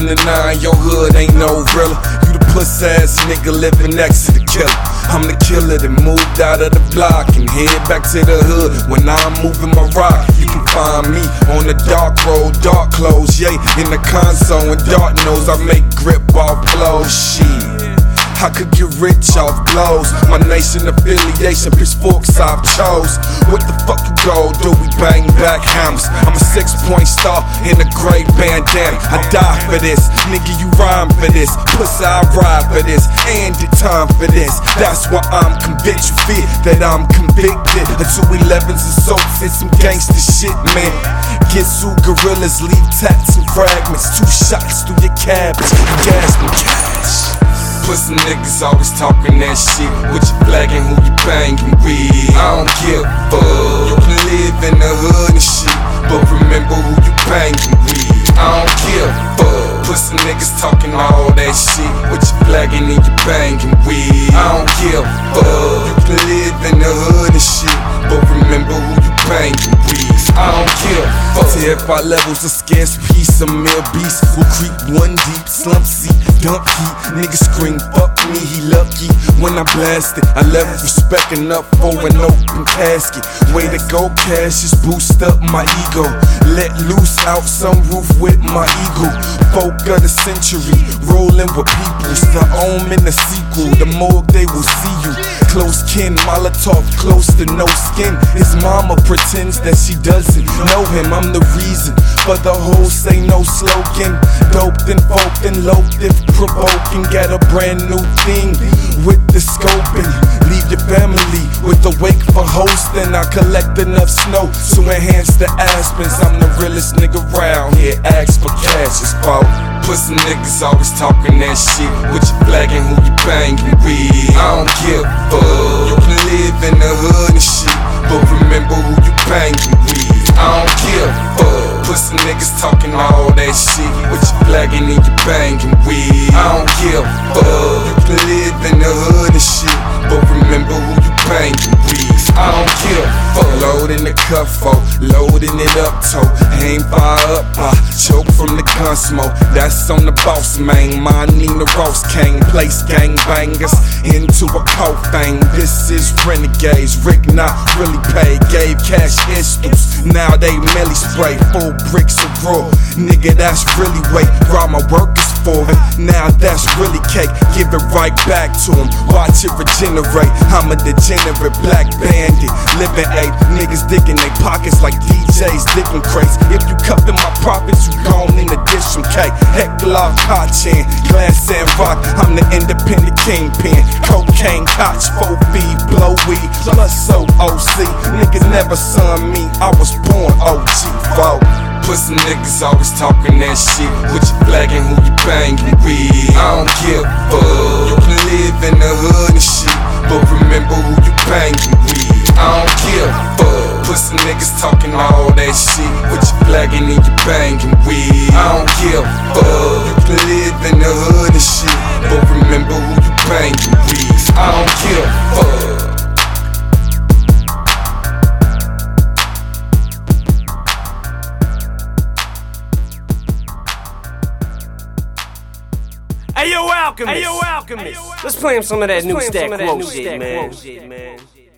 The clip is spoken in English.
from the 9, your hood ain't no realer. You the puss ass nigga living next to the killer. I'm the killer that moved out of the block and head back to the hood when I'm moving my rock. You can find me on the dark road, dark clothes, yeah, in the console and dark nose. I make grip off blows, shit. I could get rich off blows. My nation affiliation, pitchforks I've chose. What the fuck you go do? We bang back hammers. I'm a 6-point star in a gray bandana. I die for this, nigga, you rhyme for this. Pussy, I ride for this, and the time for this. That's why I'm convinced. You fear that I'm convicted. The 211s and soaps and some gangster shit, man. Get two gorillas, leave tats and fragments. 2 shots through your cabbage, gas and cash. Pussy niggas always talking that shit. What you flagging, who you banging with? I don't give a fuck. You can live in the hood and shit, but remember who you banging with. I don't give a fuck. Pussy niggas talking all that shit. What you flagging and you banging with? I don't give a fuck. You can live in the hood and shit, but remember who you banging with. I don't give a fuck. Tear 5 levels of scarce piece, a mere beast will creep 1 deep, slump seat, dump heat. Niggas scream, fuck me, he lucky. When I blasted, I left respect enough for an open casket. Way to go, cash, just boost up my ego. Let loose out some roof with my eagle. Folk of the century, rolling with peoples. The omen, the sequel, the morgue they will see you. Close kin, Molotov, close to no skin. His mama pretends that she doesn't know him. I'm the reason for the whole say no slogan. Doped and folked and loped if provoking. Got a brand new thing with the scoping. Leave your family with a wake for hosting. I collect enough snow to enhance the aspens. I'm the realest nigga around here. Ask for cash is fault. Pussy niggas always talking that shit. What you flagging, who you banging with? I don't give a fuck. You can live in the hood and shit, but remember who you banging with. I don't give a fuck. Pussy niggas talking all that shit. What you flagging and you banging with? I don't give a fuck. You can live in the hood and shit, but remember who you banging with. I don't give a fuck. Loading the cuffo, loading it up toe. Aim fire up, I choke from the gun smoke. That's on the boss, man. My Nina Ross King. Place gang bangers into a cold thing. This is renegades. Rick not really paid. Gave cash issues. Now they milli spray. 4 bricks of raw. Nigga, that's really weight. Brought my workers for it. Now that's really cake. Give it right back to him. Watch it regenerate. I'm a degenerate black bandit. Living ape. Niggas digging they pockets like DJs digging crates. If you cuffin' my profits, you gone in addition K. Heckler, Cochin, glass and rock. I'm the independent kingpin. Cocaine, Koch, 4 feet, blow weed, plus so OC. Niggas never saw me. I was born OG, folk. Pussy niggas always talking that shit. What you flagging, who you banging with? I don't give a fuck. You can live in the hood and shit, but remember who you banging with. I don't give a fuck. Pussy niggas talking all that shit. What you flagging and you banging with? I don't give a fuck. You can live in the hood and shit, but remember who you banging with. I don't give a fuck. Hey yo, Alchemist. Let's play him some of that new stack quo shit, man.